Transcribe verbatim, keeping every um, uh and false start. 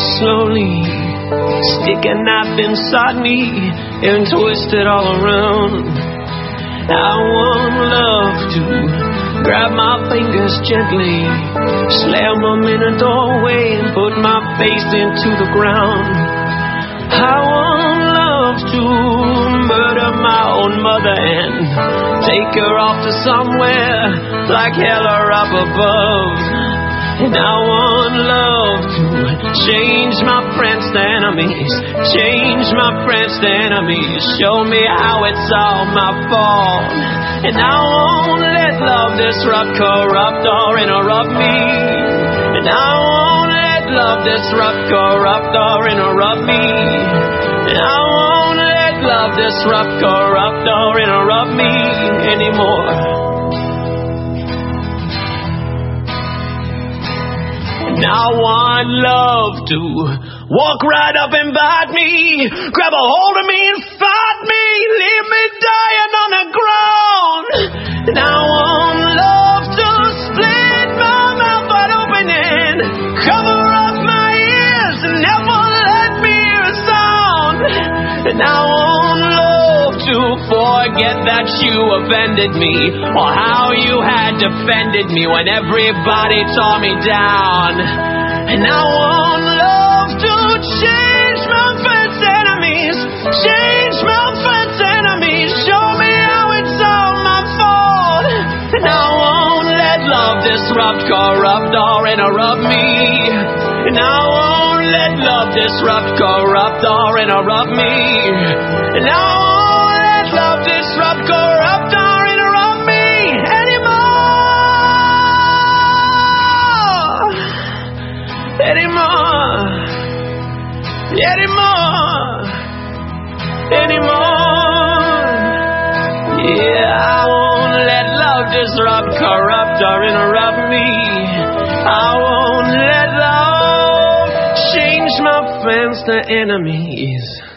slowly, stick a knife inside me and twist it all around. I want love to grab my fingers gently, slam them in a doorway and put my face into the ground. I want love to murder my own mother and take her off to somewhere like hell or up above. And I want love to change my friends to enemies, change my friends to enemies, show me how it's all my fault. And I won't let love disrupt, corrupt, or interrupt me. And I won't let love disrupt, corrupt, or interrupt me. And I won't let love disrupt, corrupt, or interrupt me anymore. I want love to walk right up and bite me, grab a hold of me and fight me, leave me dying on the ground. And I want love to split my mouth wide open and cover up my ears and never let me hear a sound. And I want love to forget that you offended me, or how you had defended me when everybody tore me down. And I want love to change my friends' enemies, change my friends' enemies, show me how it's all my fault. And I won't let love disrupt, corrupt, or interrupt me. And I won't let love disrupt, corrupt, or interrupt me. And I won't let love disrupt, corrupt, or interrupt me anymore. Anymore. Anymore. Anymore. Yeah, I won't let love disrupt, corrupt, or interrupt me. I won't let love change my friends to enemies.